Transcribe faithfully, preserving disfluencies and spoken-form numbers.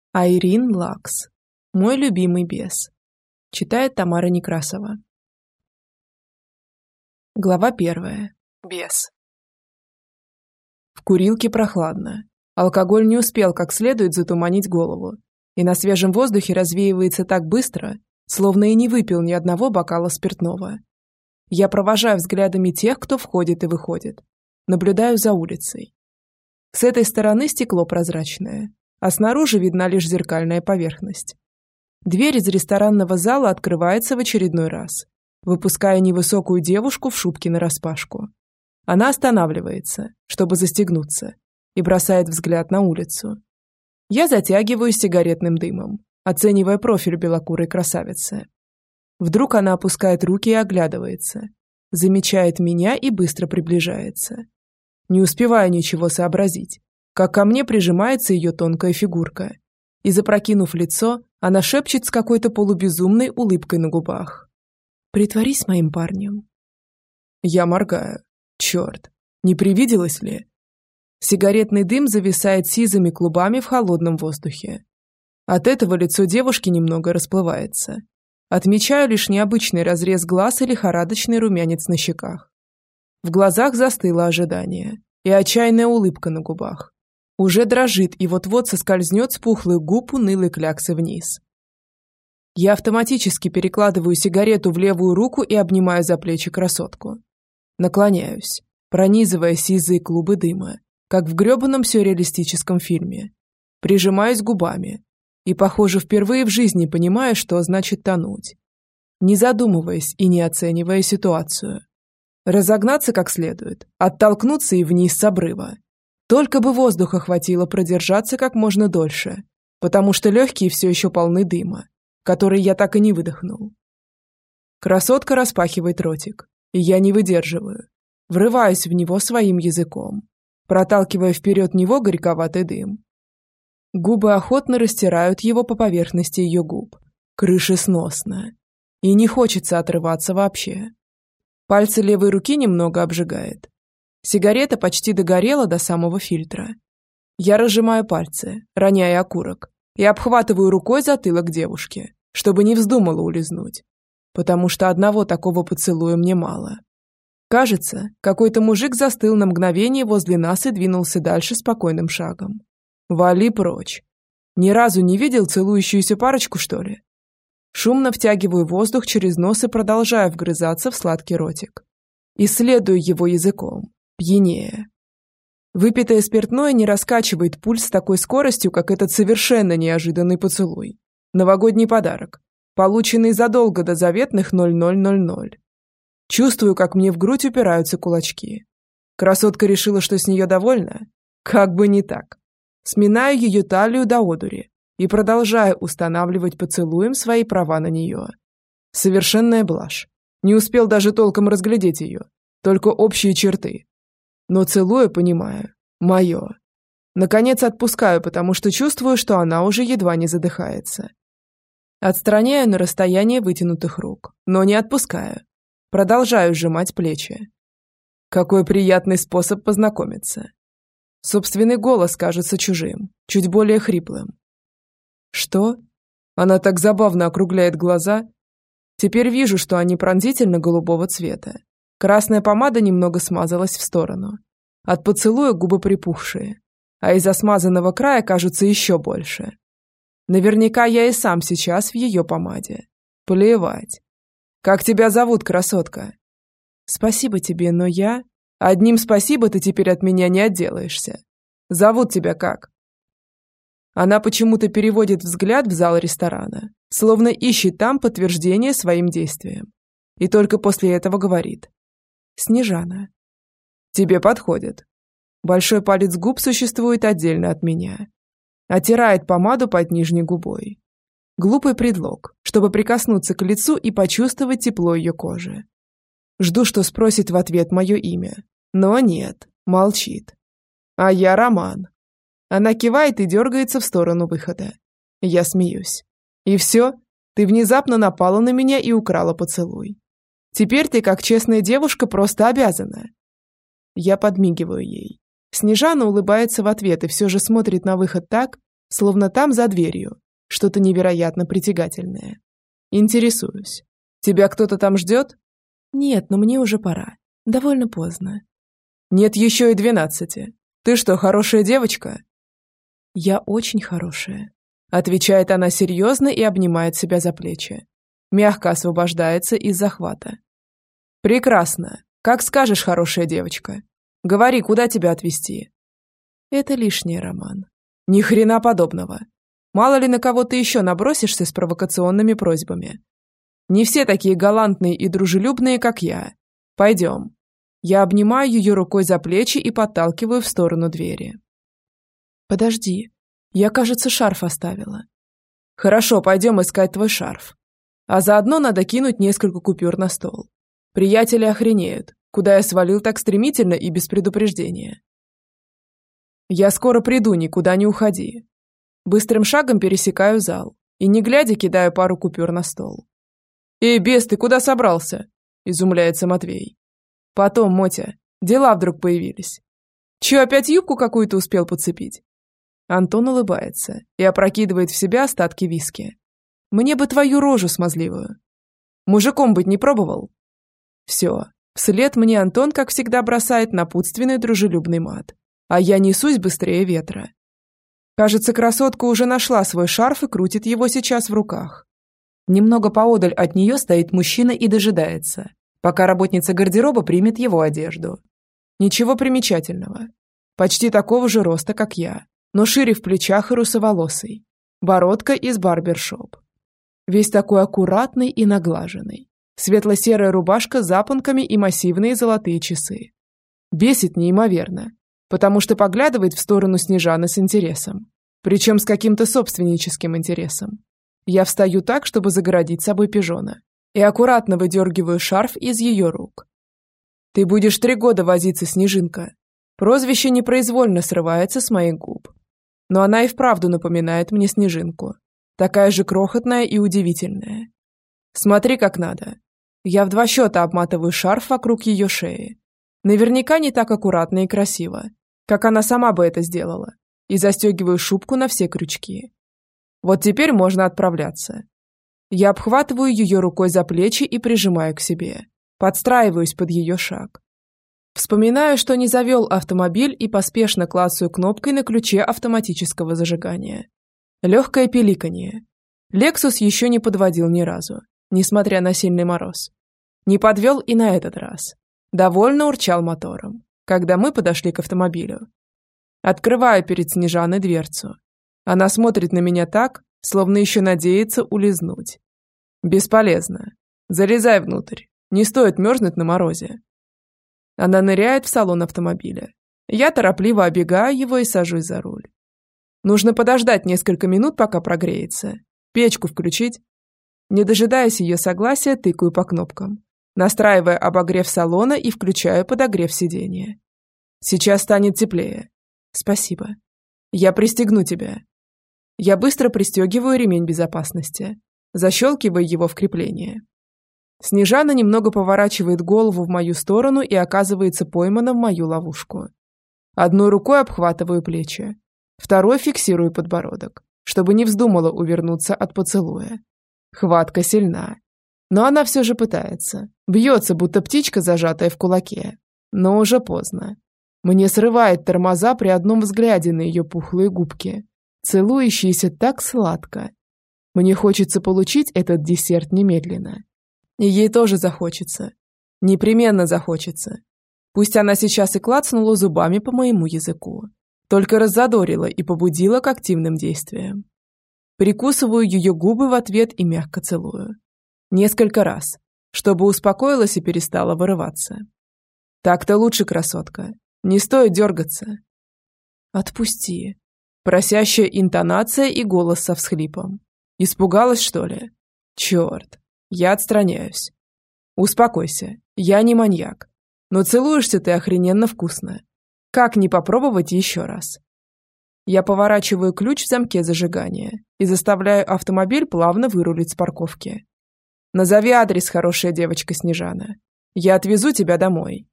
Айрин Лакс. Мой любимый бес. Читает Тамара Некрасова. Глава первая. Бес. В курилке прохладно. Алкоголь не успел как следует затуманить голову, и на свежем воздухе развеивается так быстро, словно и не выпил ни одного бокала спиртного. Я провожаю взглядами тех, кто входит и выходит. Наблюдаю за улицей. С этой стороны стекло прозрачное, а снаружи видна лишь зеркальная поверхность. Дверь из ресторанного зала открывается в очередной раз, выпуская невысокую девушку в шубке нараспашку. Она останавливается, чтобы застегнуться, и бросает взгляд на улицу. Я затягиваюсь сигаретным дымом, оценивая профиль белокурой красавицы. Вдруг она опускает руки и оглядывается, замечает меня и быстро приближается. Не успеваю ничего сообразить, как ко мне прижимается ее тонкая фигурка, и, запрокинув лицо, она шепчет с какой-то полубезумной улыбкой на губах. «Притворись моим парнем». Я моргаю. Черт, не привиделось ли? Сигаретный дым зависает сизыми клубами в холодном воздухе. От этого лицо девушки немного расплывается. Отмечаю лишь необычный разрез глаз и лихорадочный румянец на щеках. В глазах застыло ожидание и отчаянная улыбка на губах. Уже дрожит и вот-вот соскользнет с пухлых губ унылой кляксы вниз. Я автоматически перекладываю сигарету в левую руку и обнимаю за плечи красотку. Наклоняюсь, пронизывая сизые клубы дыма, как в гребаном сюрреалистическом фильме. Прижимаюсь губами и, похоже, впервые в жизни понимаю, что значит тонуть, не задумываясь и не оценивая ситуацию. Разогнаться как следует, оттолкнуться и вниз с обрыва. Только бы воздуха хватило продержаться как можно дольше, потому что легкие все еще полны дыма, который я так и не выдохнул. Красотка распахивает ротик, и я не выдерживаю, врываюсь в него своим языком, проталкивая вперед него горьковатый дым. Губы охотно растирают его по поверхности ее губ. Крышесносно. И не хочется отрываться вообще. Пальцы левой руки немного обжигает. Сигарета почти догорела до самого фильтра. Я разжимаю пальцы, роняя окурок, и обхватываю рукой затылок девушки, чтобы не вздумала улизнуть. Потому что одного такого поцелуя мне мало. Кажется, какой-то мужик застыл на мгновение возле нас и двинулся дальше спокойным шагом. Вали прочь. Ни разу не видел целующуюся парочку, что ли? Шумно втягиваю воздух через нос и продолжаю вгрызаться в сладкий ротик. Исследую его языком, пьянее. Выпитое спиртное не раскачивает пульс с такой скоростью, как этот совершенно неожиданный поцелуй. Новогодний подарок, полученный задолго до заветных ноль ноль ноль ноль. Чувствую, как мне в грудь упираются кулачки. Красотка решила, что с нее довольна? Как бы не так. Сминаю ее талию до одури и продолжаю устанавливать поцелуем свои права на нее. Совершенная блажь. Не успел даже толком разглядеть ее, только общие черты. Но целуя, понимаю, мое. Наконец отпускаю, потому что чувствую, что она уже едва не задыхается. Отстраняю на расстояние вытянутых рук, но не отпускаю. Продолжаю сжимать плечи. Какой приятный способ познакомиться. Собственный голос кажется чужим, чуть более хриплым. Что? Она так забавно округляет глаза. Теперь вижу, что они пронзительно-голубого цвета. Красная помада немного смазалась в сторону. От поцелуя губы припухшие, а из-за смазанного края кажутся еще больше. Наверняка я и сам сейчас в ее помаде. Плевать. Как тебя зовут, красотка? Спасибо тебе, но я... Одним спасибо ты теперь от меня не отделаешься. Зовут тебя как? Она почему-то переводит взгляд в зал ресторана, словно ищет там подтверждение своим действиям. И только после этого говорит. Снежана. Тебе подходит. Большой палец губ существует отдельно от меня. Оттирает помаду под нижней губой. Глупый предлог, чтобы прикоснуться к лицу и почувствовать тепло ее кожи. Жду, что спросит в ответ мое имя. Но нет, молчит. А я Роман. Она кивает и дергается в сторону выхода. Я смеюсь. И все? Ты внезапно напала на меня и украла поцелуй. Теперь ты, как честная девушка, просто обязана. Я подмигиваю ей. Снежана улыбается в ответ и все же смотрит на выход так, словно там за дверью что-то невероятно притягательное. Интересуюсь. Тебя кто-то там ждет? Нет, но мне уже пора. Довольно поздно. Нет еще и двенадцати. Ты что, хорошая девочка? Я очень хорошая. Отвечает она серьезно и обнимает себя за плечи. Мягко освобождается из захвата. Прекрасно. Как скажешь, хорошая девочка. Говори, куда тебя отвезти? Это лишнее, Роман. Ни хрена подобного. Мало ли на кого ты еще набросишься с провокационными просьбами. Не все такие галантные и дружелюбные, как я. Пойдем. Я обнимаю ее рукой за плечи и подталкиваю в сторону двери. Подожди. Я, кажется, шарф оставила. Хорошо, пойдем искать твой шарф. А заодно надо кинуть несколько купюр на стол. Приятели охренеют, куда я свалил так стремительно и без предупреждения. Я скоро приду, никуда не уходи. Быстрым шагом пересекаю зал и, не глядя, кидаю пару купюр на стол. «Эй, бес, ты куда собрался?» – изумляется Матвей. «Потом, Мотя, дела вдруг появились. Че, опять юбку какую-то успел подцепить?» Антон улыбается и опрокидывает в себя остатки виски. «Мне бы твою рожу смазливую. Мужиком быть не пробовал?» Все, вслед мне Антон, как всегда, бросает напутственный дружелюбный мат, а я несусь быстрее ветра. Кажется, красотка уже нашла свой шарф и крутит его сейчас в руках. Немного поодаль от нее стоит мужчина и дожидается, пока работница гардероба примет его одежду. Ничего примечательного. Почти такого же роста, как я, но шире в плечах и русоволосый. Бородка из барбершоп. Весь такой аккуратный и наглаженный. Светло-серая рубашка с запонками и массивные золотые часы. Бесит неимоверно, потому что поглядывает в сторону Снежаны с интересом. Причем с каким-то собственническим интересом. Я встаю так, чтобы загородить собой пижона, и аккуратно выдергиваю шарф из ее рук. «Ты будешь три года возиться, Снежинка». Прозвище непроизвольно срывается с моих губ. Но она и вправду напоминает мне Снежинку. Такая же крохотная и удивительная. Смотри, как надо. Я в два счета обматываю шарф вокруг ее шеи. Наверняка не так аккуратно и красиво, как она сама бы это сделала, и застегиваю шубку на все крючки. Вот теперь можно отправляться. Я обхватываю ее рукой за плечи и прижимаю к себе. Подстраиваюсь под ее шаг. Вспоминаю, что не завел автомобиль и поспешно клацаю кнопкой на ключе автоматического зажигания. Легкое пиликанье. Лексус еще не подводил ни разу, несмотря на сильный мороз. Не подвел и на этот раз. Довольно урчал мотором, когда мы подошли к автомобилю. Открываю перед Снежаной дверцу. Она смотрит на меня так, словно еще надеется улизнуть. Бесполезно. Залезай внутрь. Не стоит мерзнуть на морозе. Она ныряет в салон автомобиля. Я торопливо оббегаю его и сажусь за руль. Нужно подождать несколько минут, пока прогреется. Печку включить. Не дожидаясь ее согласия, тыкаю по кнопкам, настраивая обогрев салона и включаю подогрев сиденья. Сейчас станет теплее. Спасибо. Я пристегну тебя. Я быстро пристегиваю ремень безопасности, защелкивая его в крепление. Снежана немного поворачивает голову в мою сторону и оказывается поймана в мою ловушку. Одной рукой обхватываю плечи, второй фиксирую подбородок, чтобы не вздумала увернуться от поцелуя. Хватка сильна, но она все же пытается, бьется, будто птичка, зажатая в кулаке. Но уже поздно. Мне срывает тормоза при одном взгляде на ее пухлые губки, целующиеся так сладко. Мне хочется получить этот десерт немедленно. И ей тоже захочется. Непременно захочется. Пусть она сейчас и клацнула зубами по моему языку, только раззадорила и побудила к активным действиям. Прикусываю ее губы в ответ и мягко целую. Несколько раз, чтобы успокоилась и перестала вырываться. Так-то лучше, красотка. Не стоит дергаться. Отпусти. Просящая интонация и голос со всхлипом. Испугалась, что ли? Черт. Я отстраняюсь. Успокойся, я не маньяк. Но целуешься ты охрененно вкусно. Как не попробовать еще раз? Я поворачиваю ключ в замке зажигания и заставляю автомобиль плавно вырулить с парковки. Назови адрес, хорошая девочка Снежана. Я отвезу тебя домой.